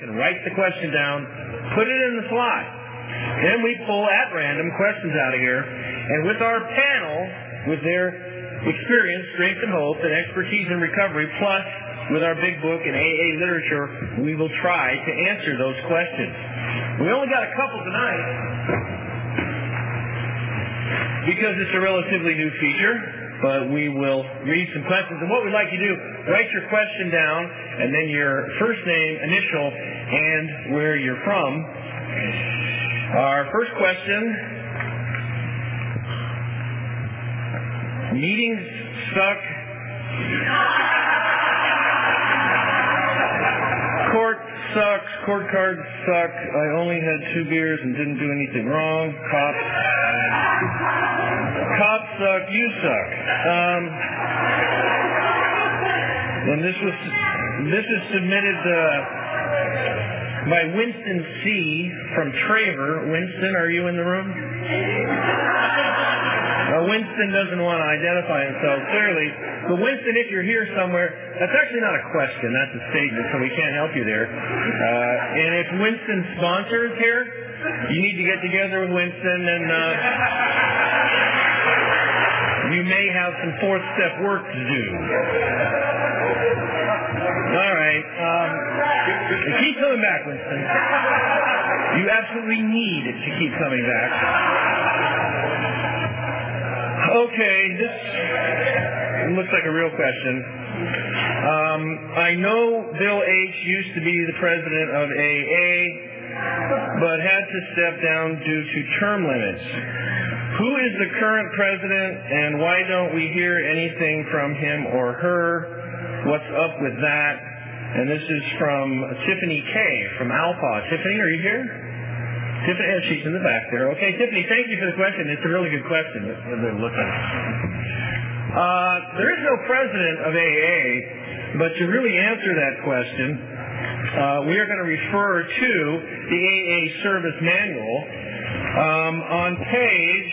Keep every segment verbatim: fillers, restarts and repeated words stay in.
and write the question down, put it in the slot. Then we pull at random questions out of here, and with our panel, with their experience, strength and hope, and expertise in recovery, plus with our big book and A A literature, we will try to answer those questions. We only got a couple tonight because it's a relatively new feature, but we will read some questions. And what we'd like you to do, write your question down, and then your first name, initial, and where you're from. Our first question: meetings suck. Court sucks. Court cards suck. I only had two beers and didn't do anything wrong. Cops. Cops suck. You suck. Um, and this was this is submitted uh, by Winston C. from Traver. Winston, are you in the room? Uh, Winston doesn't want to identify himself clearly. But Winston, if you're here somewhere, that's actually not a question. That's a statement, so we can't help you there. Uh, and if Winston's sponsor is here, you need to get together with Winston, and uh, you may have some fourth step work to do. All right. Um, keep coming back, Winston. You absolutely need to keep coming back. Okay, this looks like a real question. Um, I know Bill H. used to be the president of A A, but had to step down due to term limits. Who is the current president, and why don't we hear anything from him or her? What's up with that? And this is from Tiffany K. from Alpha. Tiffany, are you here? Tiffany, oh, she's in the back there. Okay, Tiffany, thank you for the question. It's a really good question. They're looking. Uh, there is no president of A A, but to really answer that question, uh, we are going to refer to the A A Service Manual. Um, on page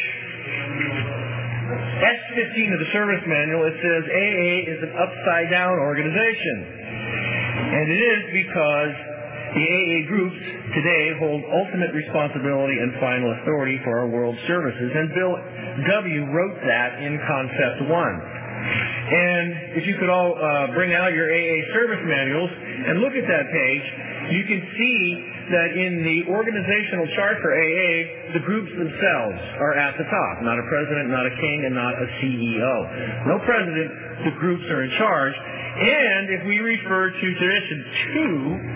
S fifteen of the Service Manual, it says A A is an upside-down organization. And it is because the A A groups today hold ultimate responsibility and final authority for our world services. And Bill W. wrote that in Concept one. And if you could all uh, bring out your A A service manuals and look at that page, you can see that in the organizational chart for A A, the groups themselves are at the top. Not a president, not a king, and not a C E O. No president, the groups are in charge. And if we refer to tradition two,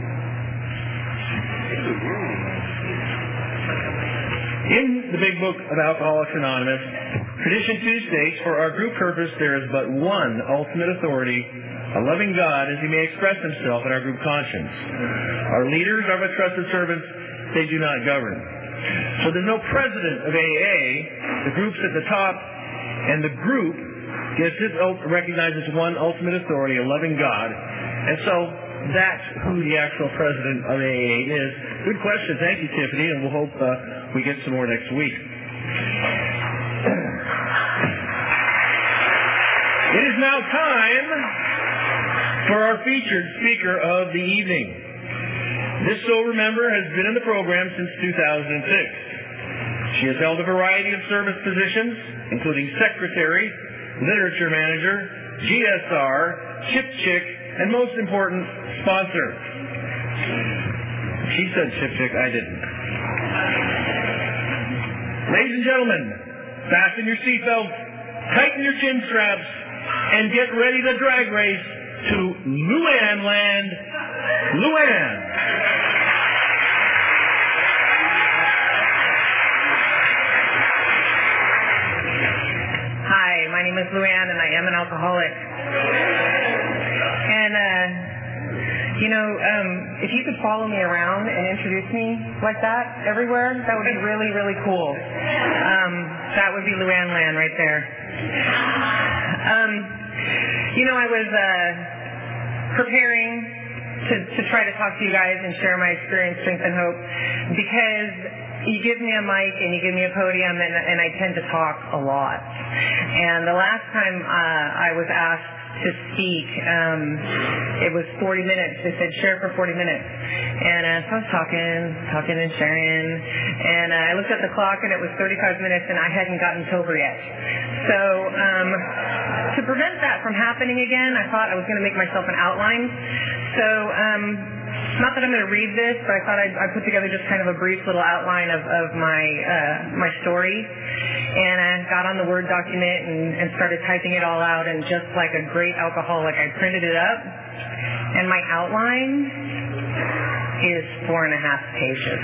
in the big book of Alcoholics Anonymous, tradition two states, for our group purpose there is but one ultimate authority, a loving God, as he may express himself in our group conscience. Our leaders are but trusted servants, they do not govern. So there's no president of A A, the group's at the top, and the group gets it, recognizes one ultimate authority, a loving God, and so that's who the actual president of A A is. Good question. Thank you, Tiffany, and we'll hope uh, we get some more next week. It is now time for our featured speaker of the evening. This sober member has been in the program since two thousand six. She has held a variety of service positions, including secretary, literature manager, G S R, Chip Chick, and most important, sponsor. She said Chip Chick, I didn't. Ladies and gentlemen, fasten your seatbelts, tighten your chin straps, and get ready to drag race to Luann Land. Luann. Hi, my name is Luann, and I am an alcoholic. And, uh, you know, um, if you could follow me around and introduce me like that everywhere, that would be really, really cool. Um, that would be Luann Land right there. Um, you know, I was uh, preparing to, to try to talk to you guys and share my experience, strength, and hope, because you give me a mic and you give me a podium, and, and I tend to talk a lot. And the last time uh, I was asked to speak. Um, it was forty minutes. They said share for forty minutes. And uh, so I was talking, talking and sharing. And uh, I looked at the clock and it was thirty-five minutes and I hadn't gotten sober yet. So um, to prevent that from happening again, I thought I was going to make myself an outline. So um, not that I'm going to read this, but I thought I'd, I'd put together just kind of a brief little outline of, of my uh, my story. And I got on the Word document and, and started typing it all out. And just like a great alcoholic, I printed it up. And my outline is four and a half pages.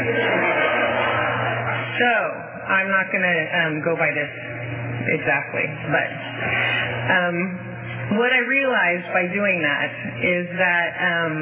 So I'm not going to um, go by this exactly. But um, what I realized by doing that is that um,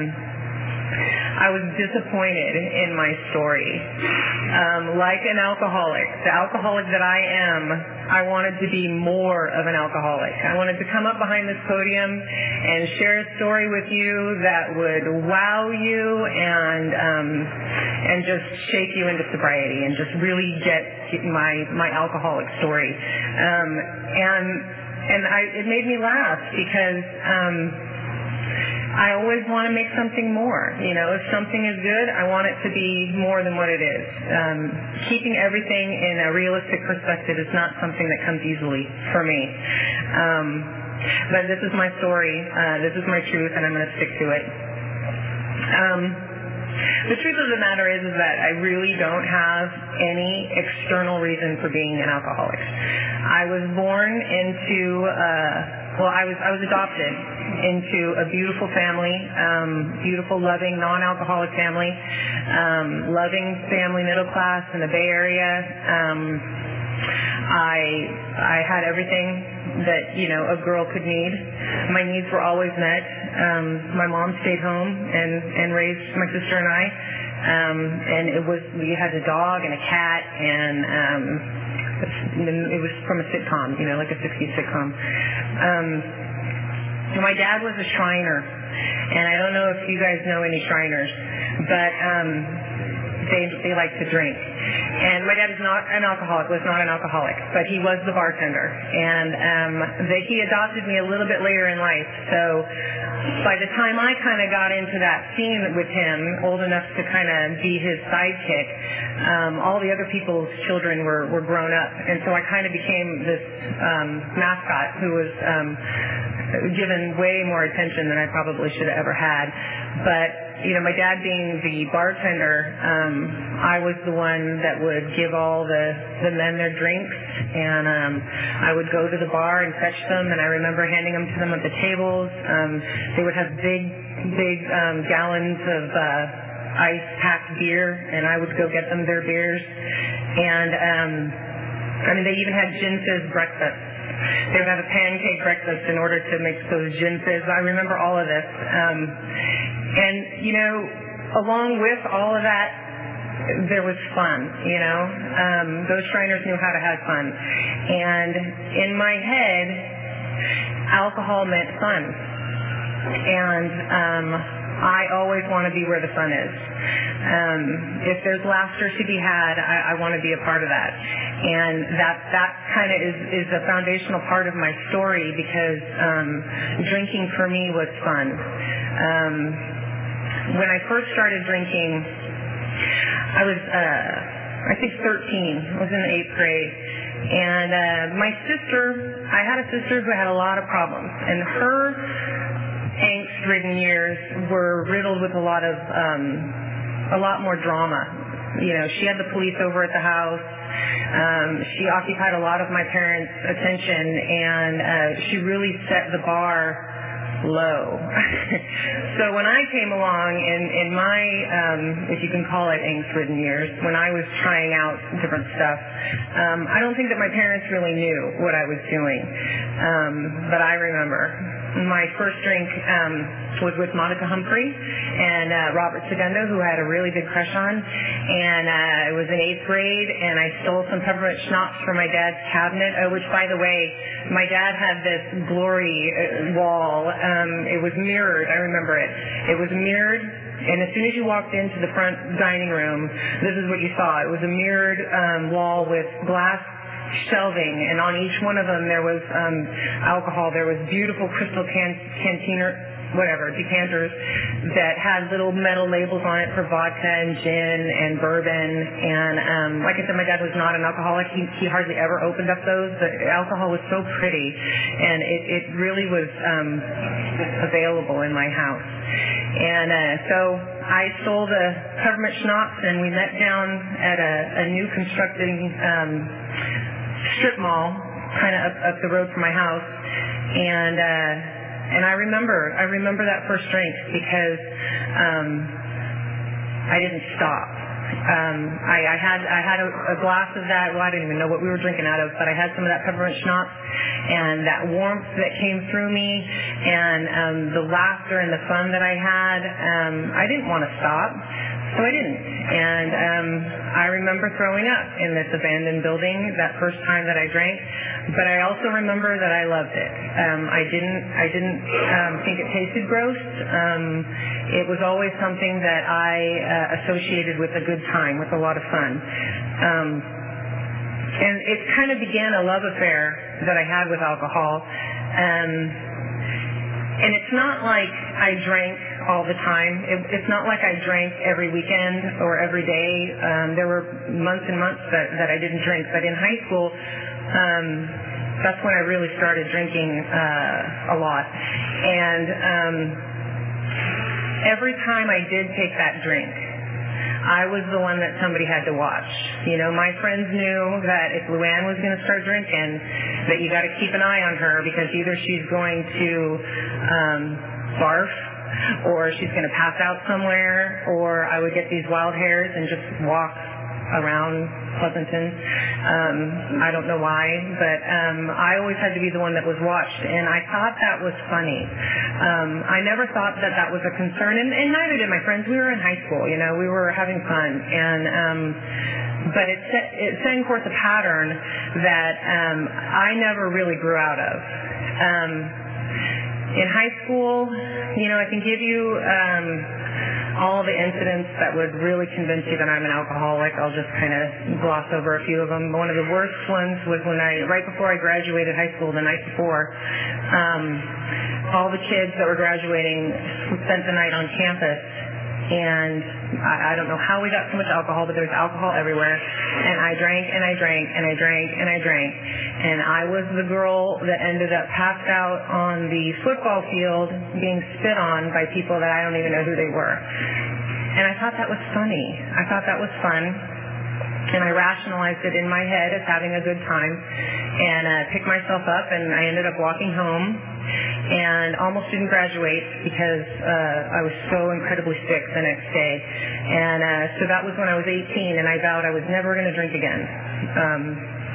I was disappointed in my story. Um, like an alcoholic, the alcoholic that I am, I wanted to be more of an alcoholic. I wanted to come up behind this podium and share a story with you that would wow you and um, and just shake you into sobriety and just really get my my alcoholic story. Um, and and I, it made me laugh because um, I always want to make something more. You know, if something is good, I want it to be more than what it is. Um, keeping everything in a realistic perspective is not something that comes easily for me. Um, but this is my story. Uh, this is my truth, and I'm going to stick to it. Um, the truth of the matter is, is that I really don't have any external reason for being an alcoholic. I was born into, uh, well, I was I was adopted into a beautiful family, um, beautiful, loving, non-alcoholic family, um, loving family, middle class in the Bay Area. Um, I I had everything that, you know, a girl could need. My needs were always met. Um, my mom stayed home and, and raised my sister and I. Um, and it was, we had a dog and a cat, and um, it was from a sitcom, you know, like a sixties sitcom. Um, my dad was a Shriner, and I don't know if you guys know any Shriners, but um, they they like to drink. And my dad is not an alcoholic, was not an alcoholic, but he was the bartender. And um, they, he adopted me a little bit later in life. So by the time I kind of got into that scene with him, old enough to kind of be his sidekick, um, all the other people's children were, were grown up. And so I kind of became this um, mascot who was um, given way more attention than I probably should have ever had. But you know, my dad being the bartender, um, I was the one that would give all the, the men their drinks, and um, I would go to the bar and fetch them, and I remember handing them to them at the tables. Um, they would have big, big um, gallons of uh, ice-packed beer, and I would go get them their beers. And, um, I mean, they even had gin fizz breakfast. They would have a pancake breakfast in order to mix those gin fizz. I remember all of this. Um, And, you know, along with all of that, there was fun, you know. Um, those Shriners knew how to have fun. And in my head, alcohol meant fun. And um, I always want to be where the fun is. Um, if there's laughter to be had, I, I want to be a part of that. And that that kind of is, is a foundational part of my story, because um, drinking for me was fun. Um, When I first started drinking, I was, uh, I think, thirteen. I was in the eighth grade. And uh, my sister, I had a sister who had a lot of problems. And her angst-ridden years were riddled with a lot of, um, a lot more drama. You know, she had the police over at the house. Um, she occupied a lot of my parents' attention. And uh, she really set the bar low. So when I came along in, in my, um, if you can call it angst-ridden years, when I was trying out different stuff, um, I don't think that my parents really knew what I was doing. Um, but I remember my first drink um, was with Monica Humphrey and uh, Robert Segundo, who I had a really big crush on. And uh, it was in eighth grade, and I stole some peppermint schnapps from my dad's cabinet, uh, which, by the way, my dad had this glory uh, wall. Um, it was mirrored. I remember it. It was mirrored, and as soon as you walked into the front dining room, this is what you saw. It was a mirrored um, wall with glass shelving, and on each one of them there was um, alcohol. There was beautiful crystal can- cantina, whatever, decanters that had little metal labels on it for vodka and gin and bourbon. And um, like I said, my dad was not an alcoholic. He, he hardly ever opened up those. The alcohol was so pretty, and it, it really was um, available in my house. And uh, so I stole the peppermint schnapps, and we met down at a, a new constructing um, strip mall, kind of up, up the road from my house. And uh, And I remember, I remember that first drink because um, I didn't stop. Um, I, I had, I had a, a glass of that. Well, I didn't even know what we were drinking out of, but I had some of that peppermint schnapps, and that warmth that came through me, and um, the laughter and the fun that I had. Um, I didn't want to stop, so I didn't. And um, I remember throwing up in this abandoned building that first time that I drank. But I also remember that I loved it. Um, I didn't. I didn't um, think it tasted gross. Um, it was always something that I uh, associated with a good time, with a lot of fun. Um, and it kind of began a love affair that I had with alcohol. Um, and it's not like I drank all the time. It, it's not like I drank every weekend or every day. Um, there were months and months that, that I didn't drink. But in high school, Um, that's when I really started drinking uh, a lot. And um, every time I did take that drink, I was the one that somebody had to watch. You know, my friends knew that if Luann was going to start drinking, that you got to keep an eye on her, because either she's going to um, barf, or she's going to pass out somewhere, or I would get these wild hairs and just walk around Pleasanton. Um, I don't know why, but um, I always had to be the one that was watched, and I thought that was funny. Um, I never thought that that was a concern, and, and neither did my friends. We were in high school, you know, we were having fun, and um, but it, set, it setting forth a pattern that um, I never really grew out of. Um, in high school, you know, I can give you um, all the incidents that would really convince you that I'm an alcoholic. I'll just kind of gloss over a few of them. One of the worst ones was when I, right before I graduated high school, the night before, um, all the kids that were graduating spent the night on campus. And I, I don't know how we got so much alcohol, but there was alcohol everywhere. And I drank and I drank and I drank and I drank. And I was the girl that ended up passed out on the football field being spit on by people that I don't even know who they were. And I thought that was funny. I thought that was fun. And I rationalized it in my head as having a good time. And uh, picked myself up, and I ended up walking home. And almost didn't graduate because uh, I was so incredibly sick the next day. And uh, so that was when I was eighteen, and I vowed I was never going to drink again. Um,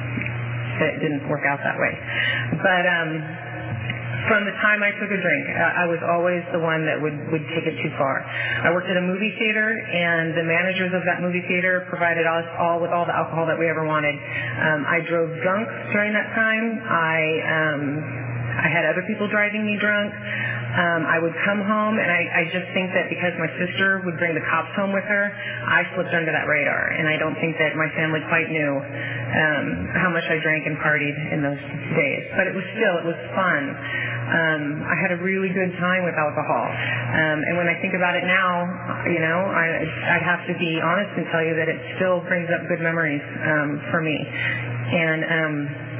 it didn't work out that way. But um, from the time I took a drink, uh, I was always the one that would, would take it too far. I worked at a movie theater, and the managers of that movie theater provided us all with all the alcohol that we ever wanted. Um, I drove drunk during that time. I... Um, I had other people driving me drunk. Um, I would come home, and I, I just think that because my sister would bring the cops home with her, I slipped under that radar. And I don't think that my family quite knew um, how much I drank and partied in those days. But it was still, it was fun. Um, I had a really good time with alcohol. Um, and when I think about it now, you know, I, I'd have to be honest and tell you that it still brings up good memories um, for me. And... Um,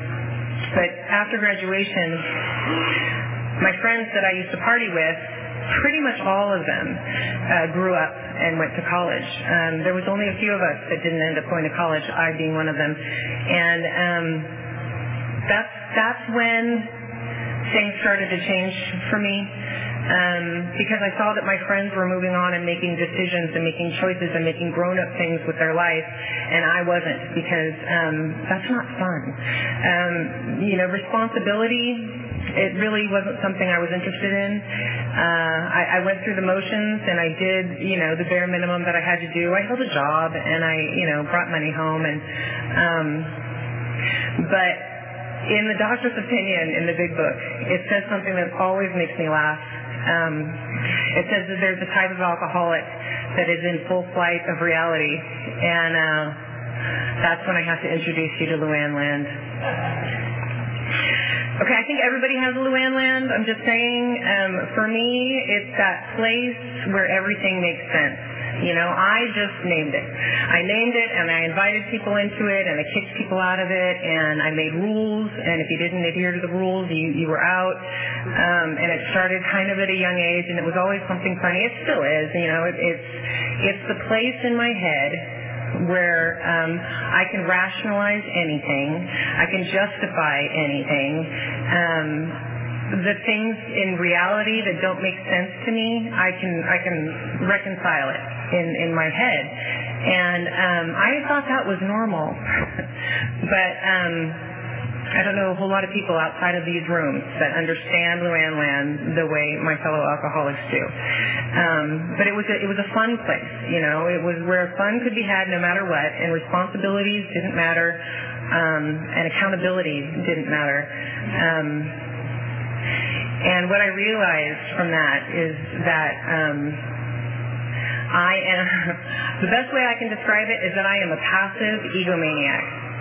But after graduation, my friends that I used to party with, pretty much all of them uh, grew up and went to college. Um, there was only a few of us that didn't end up going to college, I being one of them. And um, that's, that's when things started to change for me. Um, because I saw that my friends were moving on and making decisions and making choices and making grown-up things with their life, and I wasn't, because um, that's not fun. Um, you know, responsibility, it really wasn't something I was interested in. Uh, I, I went through the motions, and I did, you know, the bare minimum that I had to do. I held a job, and I, you know, brought money home, and um, but in the doctor's opinion in the big book, it says something that always makes me laugh. Um, it says that there's a type of alcoholic that is in full flight of reality, and uh, That's when I have to introduce you to Luann Land. Okay, I think everybody has a Luann Land. I'm just saying, um, for me, it's that place where everything makes sense. You know, I just named it. I named it, and I invited people into it, and I kicked people out of it, and I made rules, and if you didn't adhere to the rules, you, you were out. Um, and it started kind of at a young age, and it was always something funny. It still is, you know. It, it's, it's the place in my head where um, I can rationalize anything. I can justify anything. Um, the things in reality that don't make sense to me, I can I can reconcile it in, in my head. And um, I thought that was normal. But um, I don't know a whole lot of people outside of these rooms that understand Luann Land the way my fellow alcoholics do. Um, but it was a, it was a fun place, you know. It was where fun could be had no matter what, and responsibilities didn't matter, um, and accountability didn't matter. Um, and what I realized from that is that um, I am, the best way I can describe it is that I am a passive egomaniac.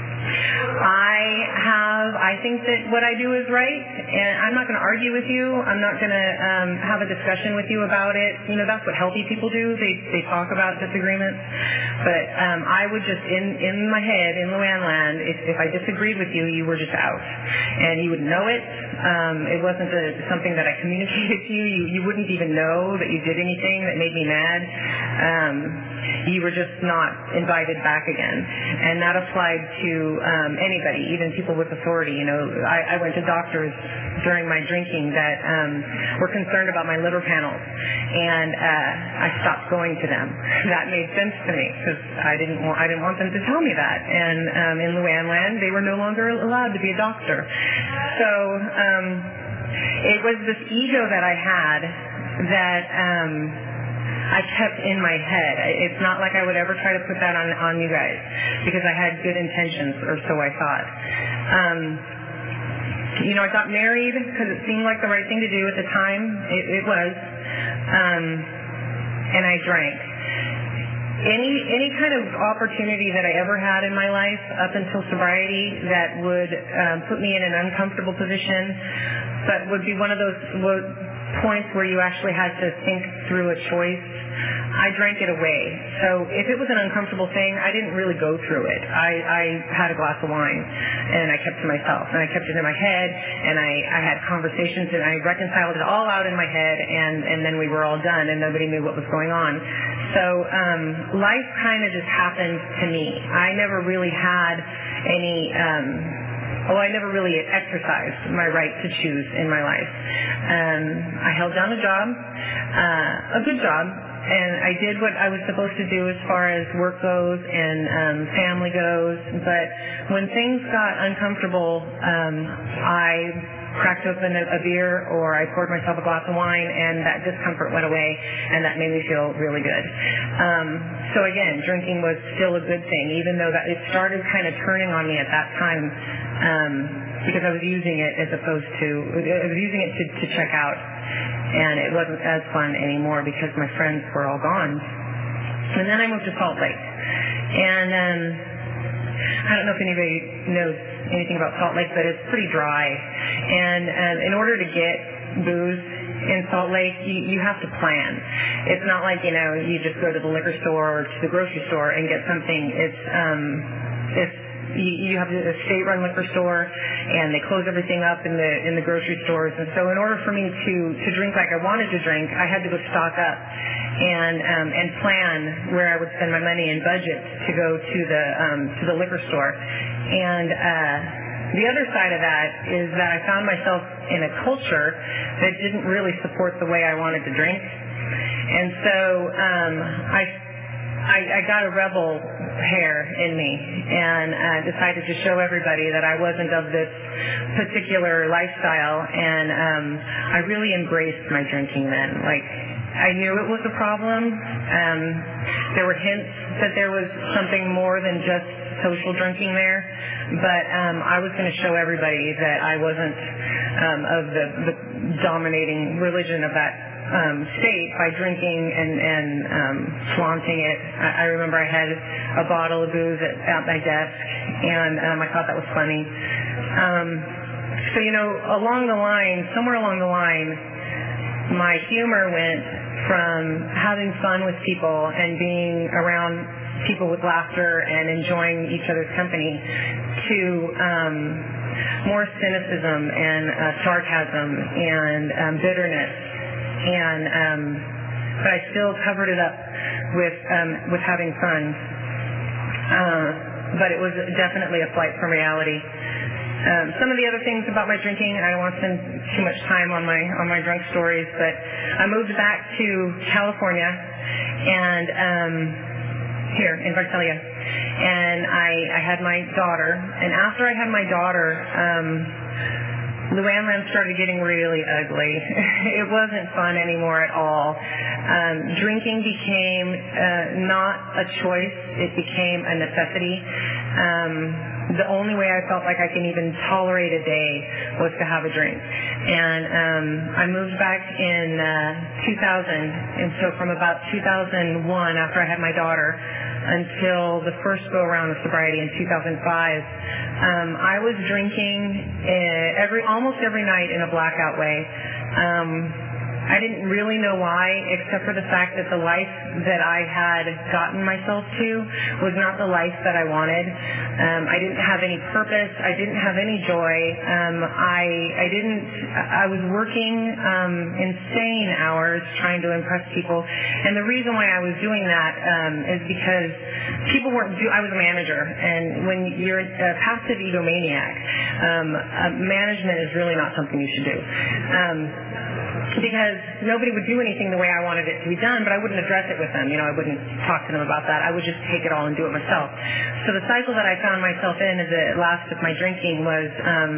I have, I think that what I do is right, and I'm not going to argue with you. I'm not going to um, have a discussion with you about it. You know, that's what healthy people do. They they talk about disagreements. But um, I would just, in, in my head, in Luann Land, if, if I disagreed with you, you were just out. And you would know it. Um, it wasn't a, something that I communicated to you. you. You wouldn't even know that you did anything that made me mad. Um, you were just not invited back again. And that applied to um, anybody, even people with authority. You know, I, I went to doctors during my drinking that um, were concerned about my liver panels, and uh, I stopped going to them. That made sense to me because I didn't want I didn't want them to tell me that. And um, in Luann Land, they were no longer allowed to be a doctor. So um, it was this ego that I had that. Um, I kept in my head. It's not like I would ever try to put that on, on you guys because I had good intentions, or so I thought. Um, you know, I got married because it seemed like the right thing to do at the time. It, it was. Um, and I drank. Any any kind of opportunity that I ever had in my life up until sobriety that would um, put me in an uncomfortable position, but would be one of those would, points where you actually had to think through a choice, I drank it away. So if it was an uncomfortable thing, I didn't really go through it. I, I had a glass of wine, and I kept it to myself, and I kept it in my head, and I, I had conversations, and I reconciled it all out in my head, and, and then we were all done, and nobody knew what was going on. So um, life kind of just happened to me. I never really had any... Um, Well, I never really exercised my right to choose in my life. Um, I held down a job, uh, a good job, and I did what I was supposed to do as far as work goes and um, family goes. But when things got uncomfortable, um, I cracked open a, a beer or I poured myself a glass of wine, and that discomfort went away, and that made me feel really good. Um, so again, drinking was still a good thing, even though that it started kind of turning on me at that time um, because I was using it as opposed to, I was using it to, to check out, and it wasn't as fun anymore because my friends were all gone. And then I moved to Salt Lake, and um, I don't know if anybody knows anything about Salt Lake, but it's pretty dry. And um, in order to get booze in Salt Lake, you, you have to plan. It's not like, you know, you just go to the liquor store or to the grocery store and get something. It's um, it's you, you have a state-run liquor store, and they close everything up in the in the grocery stores. And so, in order for me to to drink like I wanted to drink, I had to go stock up and um, and plan where I would spend my money and budget to go to the um, to the liquor store. And uh, the other side of that is that I found myself in a culture that didn't really support the way I wanted to drink. And so um, I, I I got a rebel hair in me, and uh, decided to show everybody that I wasn't of this particular lifestyle. And um, I really embraced my drinking then. Like, I knew it was a problem. Um, there were hints that there was something more than just social drinking there, but um, I was going to show everybody that I wasn't um, of the, the dominating religion of that um, state by drinking and, and um, flaunting it. I, I remember I had a bottle of booze at, at my desk, and um, I thought that was funny. Um, so, you know, along the line, somewhere along the line, my humor went from having fun with people and being around people with laughter and enjoying each other's company to um, more cynicism and uh, sarcasm and um, bitterness. And um, but I still covered it up with um, with having fun. Uh, but it was definitely a flight from reality. Um, some of the other things about my drinking, I don't want to spend too much time on my on my drunk stories, but I moved back to California and um, here in Visalia, and I, I had my daughter. And after I had my daughter, um, Luann Land started getting really ugly. It wasn't fun anymore at all. Um, drinking became uh, not a choice; it became a necessity. Um, The only way I felt like I can even tolerate a day was to have a drink. And um, I moved back in uh, two thousand, and so from about two thousand one, after I had my daughter, until the first go-around of sobriety in two thousand five, um, I was drinking uh, every almost every night in a blackout way. Um, I didn't really know why, except for the fact that the life that I had gotten myself to was not the life that I wanted. Um, I didn't have any purpose. I didn't have any joy. Um, I I didn't. I was working um, insane hours trying to impress people, and the reason why I was doing that um, is because people weren't. Do, I was a manager, and when you're a passive egomaniac, um, uh, management is really not something you should do. Um, because nobody would do anything the way I wanted it to be done, but I wouldn't address it with them. You know, I wouldn't talk to them about that. I would just take it all and do it myself. So the cycle that I found myself in as it last of my drinking was um,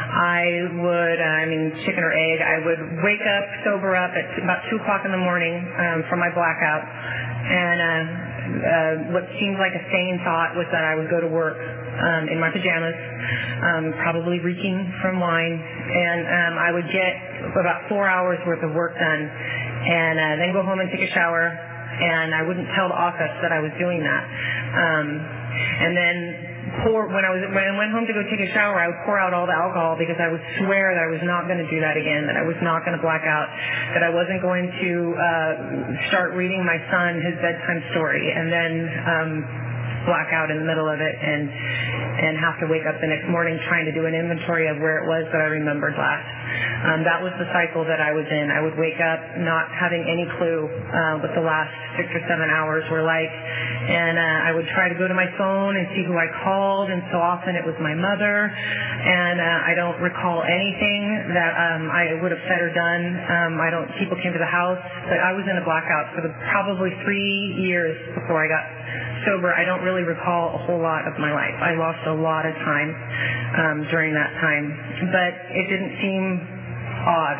I would, uh, I mean, chicken or egg, I would wake up, sober up at about two o'clock in the morning um, from my blackout, and uh, uh, what seemed like a sane thought was that I would go to work um, in my pajamas, um, probably reeking from wine, and um, I would get about four hours worth of work done, and uh, then go home and take a shower, and I wouldn't tell the office that I was doing that. Um, and then pour when I was when I went home to go take a shower, I would pour out all the alcohol because I would swear that I was not going to do that again, that I was not going to black out, that I wasn't going to uh, start reading my son his bedtime story, and then um, black out in the middle of it and and have to wake up the next morning trying to do an inventory of where it was that I remembered last. Um, that was the cycle that I was in. I would wake up not having any clue uh, what the last six or seven hours were like, and uh, I would try to go to my phone and see who I called, and so often it was my mother, and uh, I don't recall anything that um, I would have said or done. Um, I don't. People came to the house, but I was in a blackout for the, probably three years before I got sober. I don't really recall a whole lot of my life. I lost a lot of time um, during that time, but it didn't seem odd.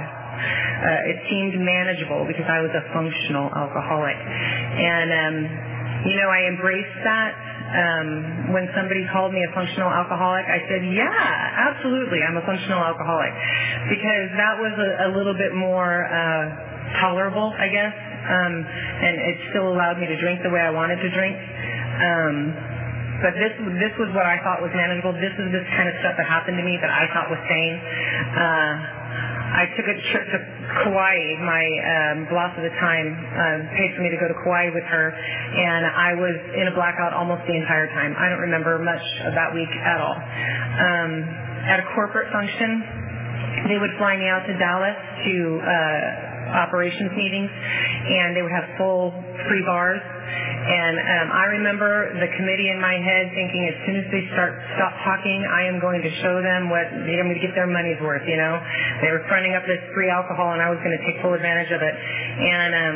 Uh, it seemed manageable because I was a functional alcoholic. And, um, you know, I embraced that. Um, when somebody called me a functional alcoholic, I said, yeah, absolutely, I'm a functional alcoholic. Because that was a, a little bit more uh, tolerable, I guess. Um, and it still allowed me to drink the way I wanted to drink. Um, but this this was what I thought was manageable. This is this kind of stuff that happened to me that I thought was sane. Uh, I took a trip to Kauai. My um, boss at the time uh, paid for me to go to Kauai with her, and I was in a blackout almost the entire time. I don't remember much of that week at all. Um, at a corporate function, they would fly me out to Dallas to uh, operations meetings, and they would have full free bars. And um, I remember the committee in my head thinking, as soon as they start stop talking, I am going to show them what they're going to get their money's worth. You know, they were fronting up this free alcohol, and I was going to take full advantage of it. And um,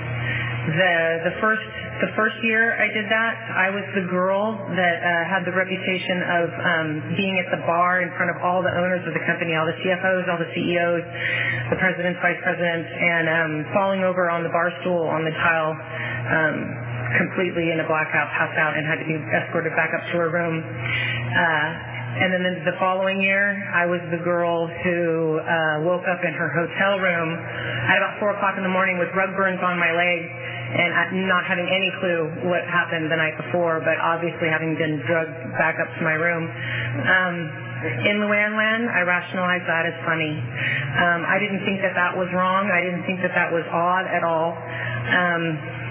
the the first the first year I did that, I was the girl that uh, had the reputation of um, being at the bar in front of all the owners of the company, all the C F Os, all the C E Os, the presidents, vice presidents, and um, falling over on the bar stool on the tile. Um, completely in a blackout, passed out, and had to be escorted back up to her room. Uh, and then the following year, I was the girl who uh, woke up in her hotel room at about four o'clock in the morning with rug burns on my legs and not having any clue what happened the night before, but obviously having been drugged back up to my room. Um, in Luann Land, I rationalized that as funny. Um, I didn't think that that was wrong. I didn't think that that was odd at all. Um,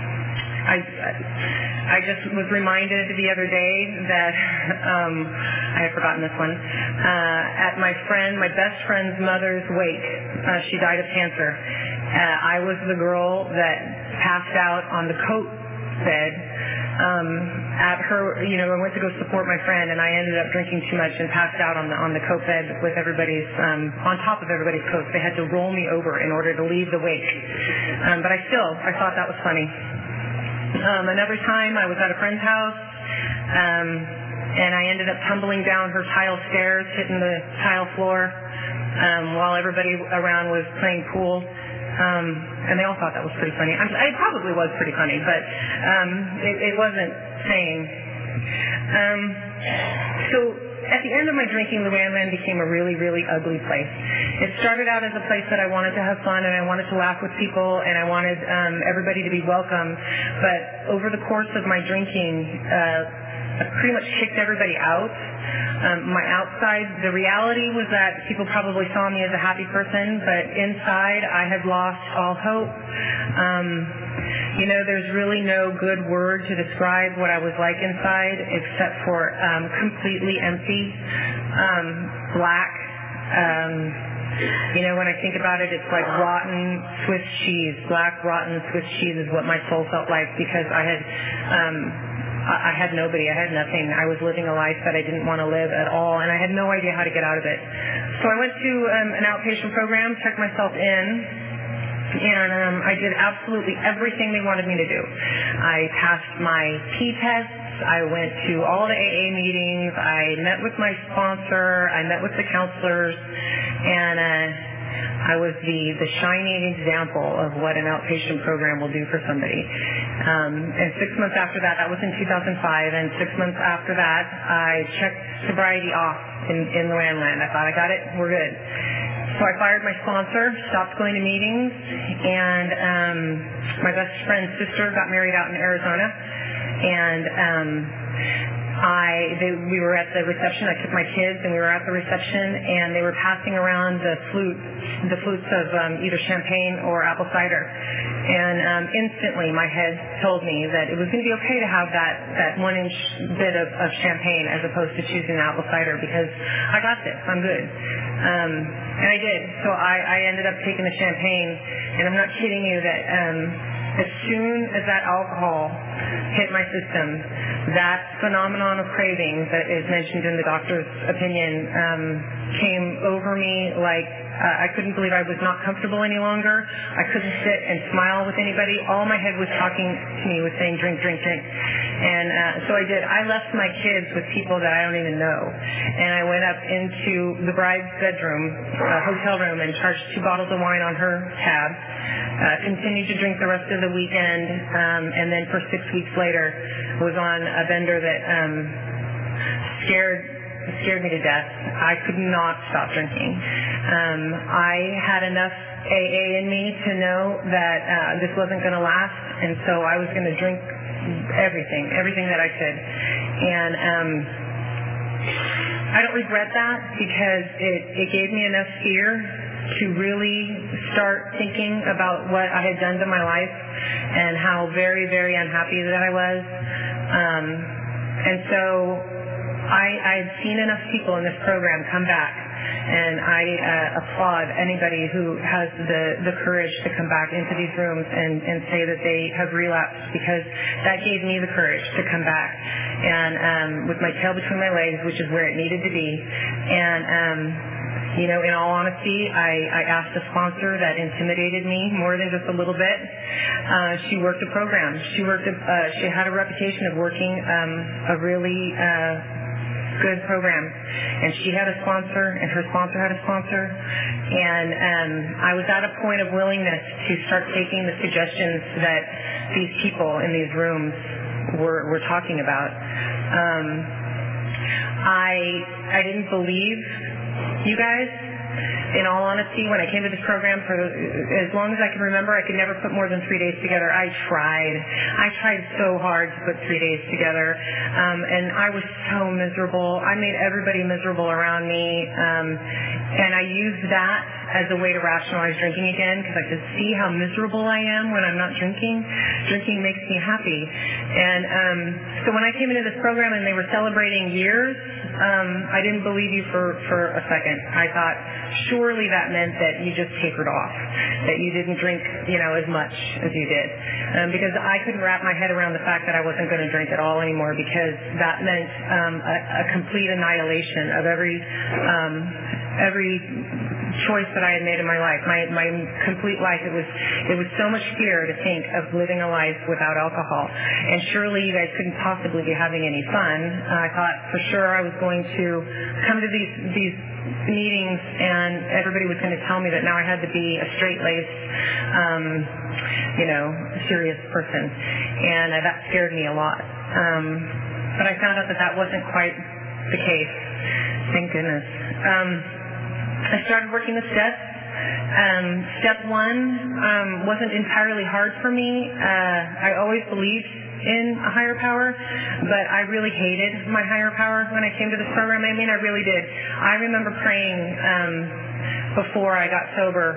I, I just was reminded the other day that, um, I had forgotten this one, uh, at my friend, my best friend's mother's wake. Uh, she died of cancer. Uh, I was the girl that passed out on the coat bed. Um, at her, you know, I went to go support my friend, and I ended up drinking too much and passed out on the on the coat bed with everybody's um, on top of everybody's coats. They had to roll me over in order to leave the wake. Um, but I still, I thought that was funny. Um, another time, I was at a friend's house, um, and I ended up tumbling down her tile stairs, hitting the tile floor, um, while everybody around was playing pool. Um, and they all thought that was pretty funny. I'm, it probably was pretty funny, but um, it, it wasn't sane. Um, so at the end of my drinking, Luann Land became a really, really ugly place. It started out as a place that I wanted to have fun and I wanted to laugh with people and I wanted um, everybody to be welcome. But over the course of my drinking, uh, I pretty much kicked everybody out. Um, my outside, the reality was that people probably saw me as a happy person, but inside I had lost all hope. Um, you know, there's really no good word to describe what I was like inside except for um, completely empty, um, black. Um, you know, when I think about it, it's like rotten Swiss cheese. Black, rotten Swiss cheese is what my soul felt like because I had... Um, I had nobody. I had nothing. I was living a life that I didn't want to live at all, and I had no idea how to get out of it. So I went to um, an outpatient program, checked myself in, and um, I did absolutely everything they wanted me to do. I passed my P tests. I went to all the A A meetings. I met with my sponsor. I met with the counselors, and uh, I was the, the shining example of what an outpatient program will do for somebody. Um, and six months after that, that was in two thousand five, and six months after that, I checked sobriety off in, in Luann Land. I thought, I got it, we're good. So I fired my sponsor, stopped going to meetings, and um, my best friend's sister got married out in Arizona, and um, I, they, we were at the reception. I took my kids, and we were at the reception, and they were passing around the flute, the flutes of um, either champagne or apple cider. And um, instantly, my head told me that it was going to be okay to have that, that one-inch bit of, of champagne as opposed to choosing apple cider because I got this. I'm good. Um, and I did. So I, I ended up taking the champagne, and I'm not kidding you that um, as soon as that alcohol hit my system, that phenomenon of craving that is mentioned in the doctor's opinion um, came over me like uh, I couldn't believe I was not comfortable any longer. I couldn't sit and smile with anybody. All my head was talking to me was saying, drink, drink, drink. And uh, so I did. I left my kids with people that I don't even know. And I went up into the bride's bedroom, uh, hotel room, and charged two bottles of wine on her tab. Uh, continued to drink the rest of the weekend, um, and then for six weeks later was on a bender that um, scared scared me to death. I could not stop drinking. Um, I had enough A A in me to know that uh, this wasn't going to last, and so I was going to drink everything, everything that I could. And um, I don't regret that because it, it gave me enough fear to really start thinking about what I had done to my life and how very, very unhappy that I was. Um, and so I, I've seen enough people in this program come back, and I uh, applaud anybody who has the, the courage to come back into these rooms and, and say that they have relapsed, because that gave me the courage to come back and um, with my tail between my legs, which is where it needed to be. And um, You know, in all honesty, I, I asked a sponsor that intimidated me more than just a little bit. Uh, she worked a program. She worked. A, uh, she had a reputation of working um, a really uh, good program, and she had a sponsor, and her sponsor had a sponsor, and um, I was at a point of willingness to start taking the suggestions that these people in these rooms were, were talking about. Um, I I didn't believe you guys. in all honesty, when I came to this program, for as long as I can remember, I could never put more than three days together. I tried. I tried so hard to put three days together, um, and I was so miserable. I made everybody miserable around me, um, and I used that as a way to rationalize drinking again, because I could see how miserable I am when I'm not drinking. Drinking makes me happy. And um, so when I came into this program and they were celebrating years, um, I didn't believe you for, for a second. I thought, surely that meant that you just tapered off, that you didn't drink, you know, as much as you did. Um, because I couldn't wrap my head around the fact that I wasn't going to drink at all anymore, because that meant um, a, a complete annihilation of every um, every choice that I had made in my life, my my complete life. It was it was so much fear to think of living a life without alcohol. And surely you guys couldn't possibly be having any fun. Uh, I thought for sure I was going to come to these these meetings and everybody was going to tell me that now I had to be a straight-laced, um, you know, serious person. And uh, that scared me a lot. Um, but I found out that that wasn't quite the case. Thank goodness. Um, I started working the steps. Um, step one um, wasn't entirely hard for me. Uh, I always believed in a higher power, but I really hated my higher power when I came to this program. I mean, I really did. I remember praying um, before I got sober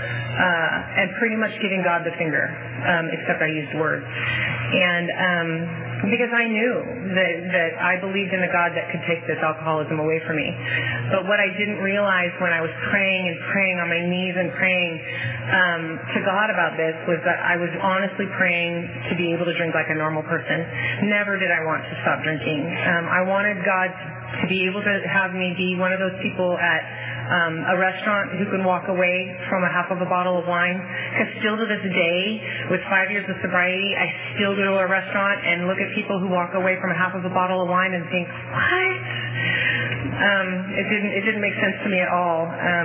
uh, and pretty much giving God the finger, um, except I used words. And um, because I knew that, that I believed in a God that could take this alcoholism away from me. But what I didn't realize when I was praying and praying on my knees and praying um, to God about this was that I was honestly praying to be able to drink like a normal person. Never did I want to stop drinking. Um, I wanted God to be able to have me be one of those people at Um, a restaurant who can walk away from a half of a bottle of wine. Because still to this day, with five years of sobriety, I still go to a restaurant and look at people who walk away from a half of a bottle of wine and think, what? Um, it didn't it didn't make sense to me at all. Um,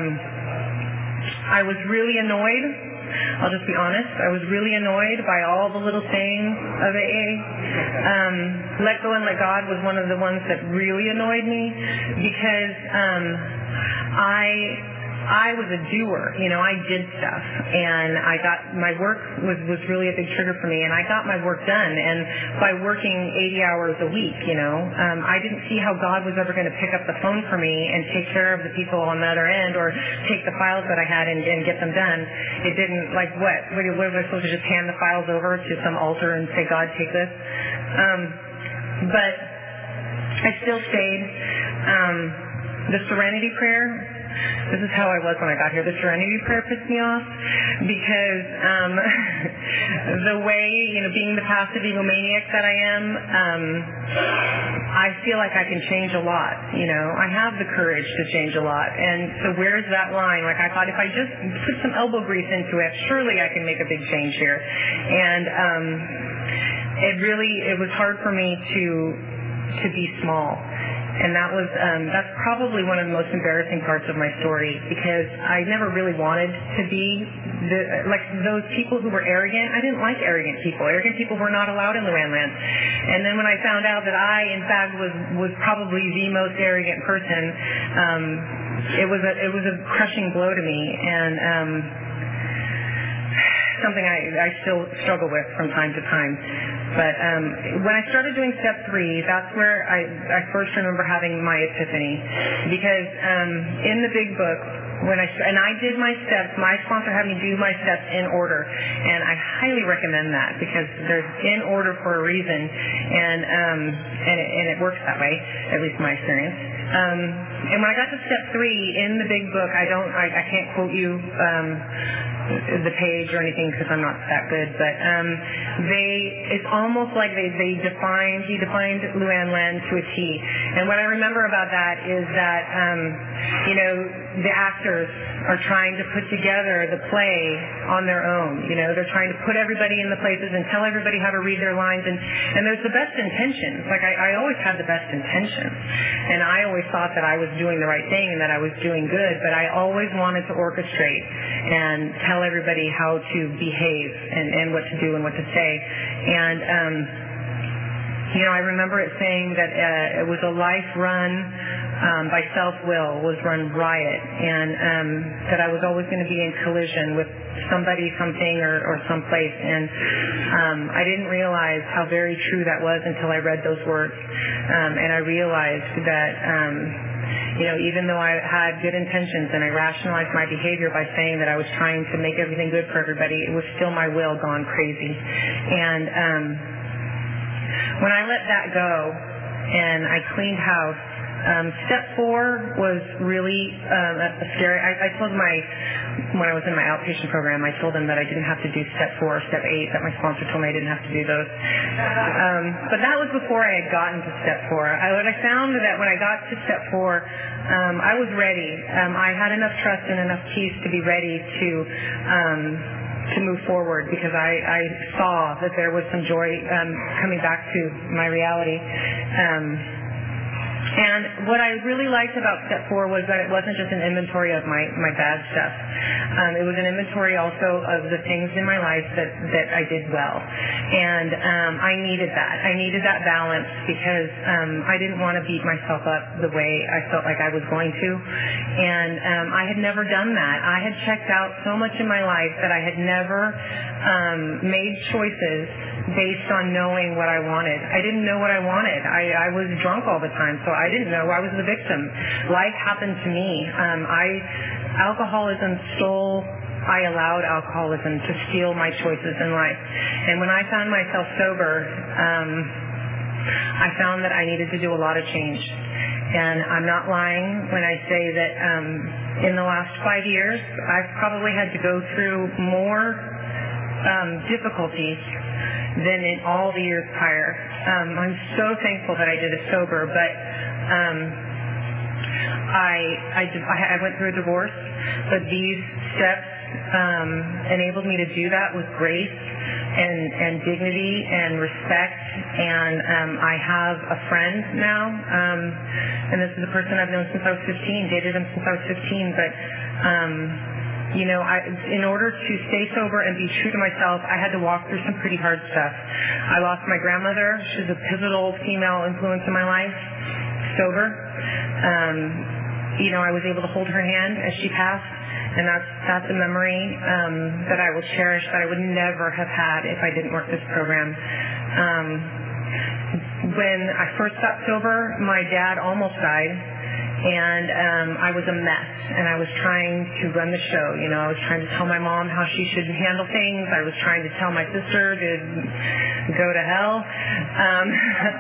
I was really annoyed. I'll just be honest. I was really annoyed by all the little sayings of A A. Um, let go and let God was one of the ones that really annoyed me because um, I I was a doer. You know, I did stuff, and I got my work was was really a big trigger for me, and I got my work done. And by working eighty hours a week, you know, um, I didn't see how God was ever going to pick up the phone for me and take care of the people on the other end, or take the files that I had and, and get them done. It didn't, like what? What was I supposed to just hand the files over to some altar and say, God, take this? Um, but I still stayed. Um, the Serenity Prayer. This is how I was when I got here. The Serenity Prayer pissed me off because um, the way, you know, being the passive egomaniac that I am, um, I feel like I can change a lot. You know, I have the courage to change a lot. And so where's that line? Like, I thought if I just put some elbow grease into it, surely I can make a big change here. And um, it really, it was hard for me to to be small. And that was, um, that's probably one of the most embarrassing parts of my story because I never really wanted to be the, like those people who were arrogant. I didn't like arrogant people. Arrogant people were not allowed in Luann Land. And then when I found out that I, in fact, was, was probably the most arrogant person, um, it was a, it was a crushing blow to me. And, um, something I, I still struggle with from time to time. But um, when I started doing step three, that's where I, I first remember having my epiphany. Because um, in the big book, when I and I did my steps, my sponsor had me do my steps in order, and I highly recommend that because they're in order for a reason, and um, and, it, and it works that way, at least in my experience. Um, and when I got to step three in the big book, I don't, I, I can't quote you. Um, the page or anything because I'm not that good, but um, they, it's almost like they, they defined, he defined Luann Land to a T. And what I remember about that is that, um, you know, the actors are trying to put together the play on their own. You know, they're trying to put everybody in the places and tell everybody how to read their lines, and, and there's the best intentions. Like, I, I always had the best intentions, and I always thought that I was doing the right thing and that I was doing good, but I always wanted to orchestrate and tell everybody how to behave and, and what to do and what to say. And, um, you know, I remember it saying that uh, it was a life run um, by self-will was run riot, and um, that I was always going to be in collision with somebody, something, or, or someplace. And um, I didn't realize how very true that was until I read those words. Um, and I realized that, um, you know, even though I had good intentions and I rationalized my behavior by saying that I was trying to make everything good for everybody, it was still my will gone crazy. And um, when I let that go and I cleaned house, Um, step four was really um, scary. I, I told my, when I was in my outpatient program, I told them that I didn't have to do step four or step eight, that my sponsor told me I didn't have to do those. Um, but that was before I had gotten to step four. I, I found that when I got to step four, um, I was ready. Um, I had enough trust and enough peace to be ready to um, to move forward, because I, I saw that there was some joy um, coming back to my reality. Um, And what I really liked about step four was that it wasn't just an inventory of my, my bad stuff. Um, it was an inventory also of the things in my life that, that I did well. And um, I needed that. I needed that balance, because um, I didn't want to beat myself up the way I felt like I was going to. And um, I had never done that. I had checked out so much in my life that I had never um, made choices based on knowing what I wanted. I didn't know what I wanted. I, I was drunk all the time, so I didn't know. I was the victim. Life happened to me. Um, I, alcoholism stole, I allowed alcoholism to steal my choices in life. And when I found myself sober, um, I found that I needed to do a lot of change. And I'm not lying when I say that um, in the last five years, I've probably had to go through more um, difficulties than in all the years prior. Um, I'm so thankful that I did it sober, but um, I, I, I went through a divorce, but these steps um, enabled me to do that with grace and, and dignity and respect. And um, I have a friend now, um, and this is a person I've known since I was fifteen, dated him since I was fifteen, but um, You know, I, in order to stay sober and be true to myself, I had to walk through some pretty hard stuff. I lost my grandmother. She was a pivotal female influence in my life, sober. Um, you know, I was able to hold her hand as she passed, and that's, that's a memory um, that I will cherish, that I would never have had if I didn't work this program. Um, when I first got sober, my dad almost died. And um, I was a mess, and I was trying to run the show. You know, I was trying to tell my mom how she should handle things. I was trying to tell my sister to go to hell. Um,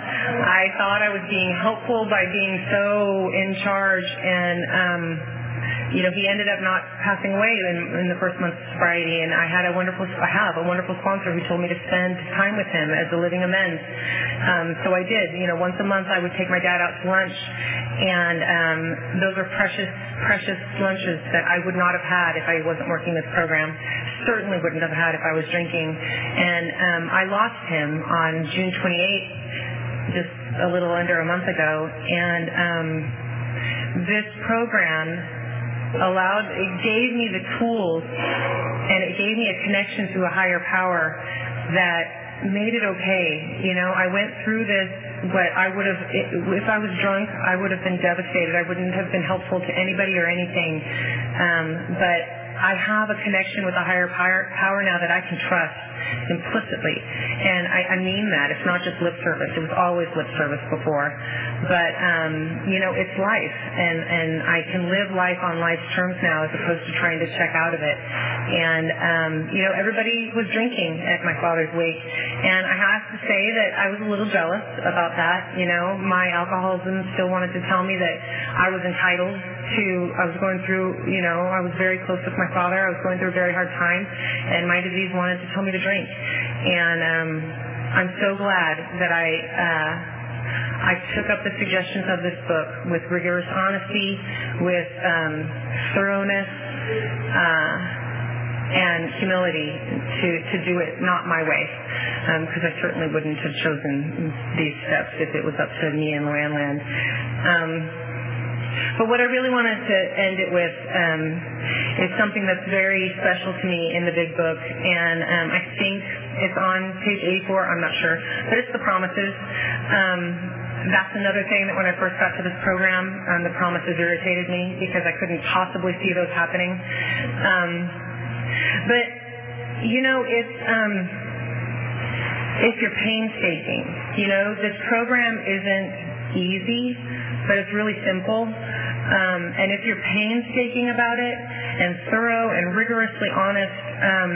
I thought I was being helpful by being so in charge, and um, you know, he ended up not passing away in, in the first month of sobriety, and I had a wonderful, I have a wonderful sponsor who told me to spend time with him as a living amends. Um, so I did. You know, once a month I would take my dad out to lunch, and um, those are precious, precious lunches that I would not have had if I wasn't working this program. Certainly wouldn't have had if I was drinking. And um, I lost him on June twenty-eighth, just a little under a month ago, and um, this program allowed, it gave me the tools, and it gave me a connection to a higher power that made it okay. You know, I went through this, but I would have, if I was drunk, I would have been devastated. I wouldn't have been helpful to anybody or anything. Um, but I have a connection with a higher power now that I can trust implicitly. And I, I mean that. It's not just lip service. It was always lip service before. But, um, you know, it's life. And, and I can live life on life's terms now as opposed to trying to check out of it. And, um, you know, everybody was drinking at my father's wake. And I have to say that I was a little jealous about that. You know, my alcoholism still wanted to tell me that I was entitled to, I was going through, you know, I was very close with my father. I was going through a very hard time. And my disease wanted to tell me to drink. And um, I'm so glad that I uh, I took up the suggestions of this book with rigorous honesty, with um, thoroughness, uh, and humility to, to do it not my way, because um, I certainly wouldn't have chosen these steps if it was up to me and Luann Land. Um, But what I really wanted to end it with um, is something that's very special to me in the big book, and um, I think it's on page eighty-four, I'm not sure, but it's the promises. Um, that's another thing that when I first got to this program, um, the promises irritated me because I couldn't possibly see those happening. Um, but, you know, it's, um, if you're painstaking, you know, this program isn't easy, but it's really simple. Um, and if you're painstaking about it and thorough and rigorously honest, um,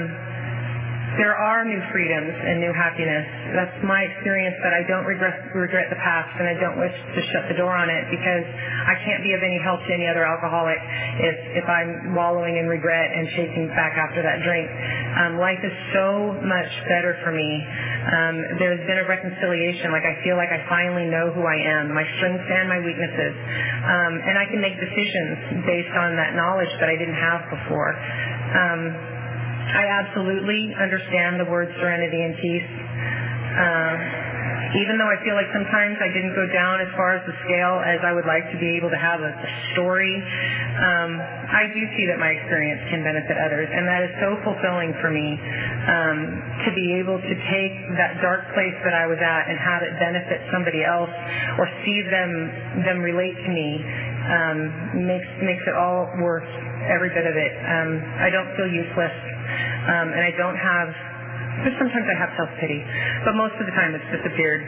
there are new freedoms and new happiness. That's my experience, but I don't regret, regret the past, and I don't wish to shut the door on it because I can't be of any help to any other alcoholic if, if I'm wallowing in regret and chasing back after that drink. Um, life is so much better for me. Um, there's been a reconciliation. Like I feel like I finally know who I am, my strengths and my weaknesses, um, and I can make decisions based on that knowledge that I didn't have before. Um, I absolutely understand the word serenity and peace. Uh, even though I feel like sometimes I didn't go down as far as the scale as I would like to be able to have a, a story, um, I do see that my experience can benefit others, and that is so fulfilling for me um, to be able to take that dark place that I was at and have it benefit somebody else or see them them relate to me. Um, makes makes it all worth every bit of it. Um, I don't feel useless. Um, and I don't have, just sometimes I have self-pity, but most of the time it's disappeared.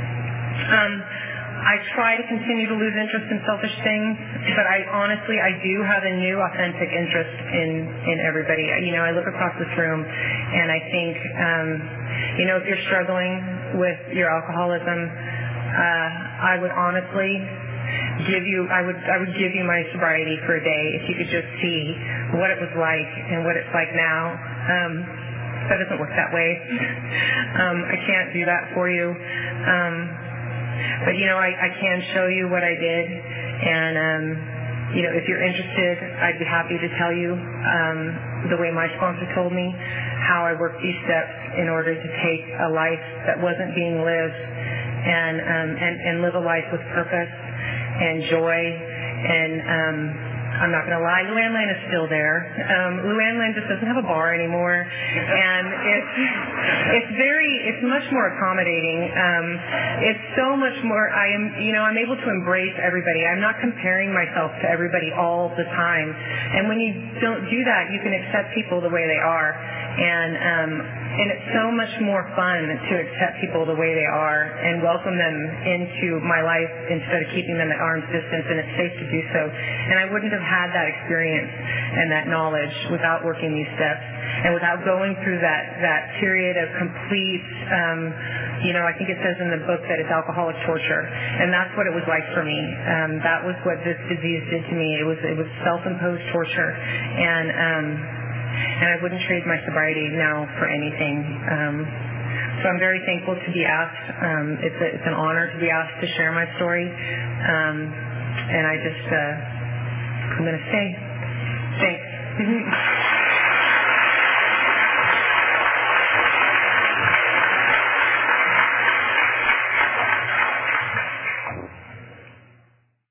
Um, I try to continue to lose interest in selfish things, but I honestly, I do have a new authentic interest in, in everybody. You know, I look across this room and I think, um, you know, if you're struggling with your alcoholism, uh, I would honestly give you, I would, I would give you my sobriety for a day if you could just see what it was like and what it's like now. Um, that doesn't work that way. um, I can't do that for you. Um, but, you know, I, I can show you what I did. And, um, you know, if you're interested, I'd be happy to tell you um, the way my sponsor told me, how I worked these steps in order to take a life that wasn't being lived and, um, and, and live a life with purpose and joy. And um, I'm not going to lie, Luann Land is still there. Um, Luann Land just doesn't have a bar anymore, and it's it's very it's much more accommodating. Um, it's so much more. I am you know I'm able to embrace everybody. I'm not comparing myself to everybody all the time. And when you don't do that, you can accept people the way they are, and um, and it's so much more fun to accept people the way they are and welcome them into my life instead of keeping them at arm's distance. And it's safe to do so. And I wouldn't have had that experience and that knowledge without working these steps and without going through that, that period of complete, um, you know, I think it says in the book that it's alcoholic torture. And that's what it was like for me. Um, that was what this disease did to me. It was, it was self-imposed torture. And, um, and I wouldn't trade my sobriety now for anything. Um, so I'm very thankful to be asked. Um, it's, a, it's an honor to be asked to share my story. Um, and I just... Uh, I'm going to stay. Thanks.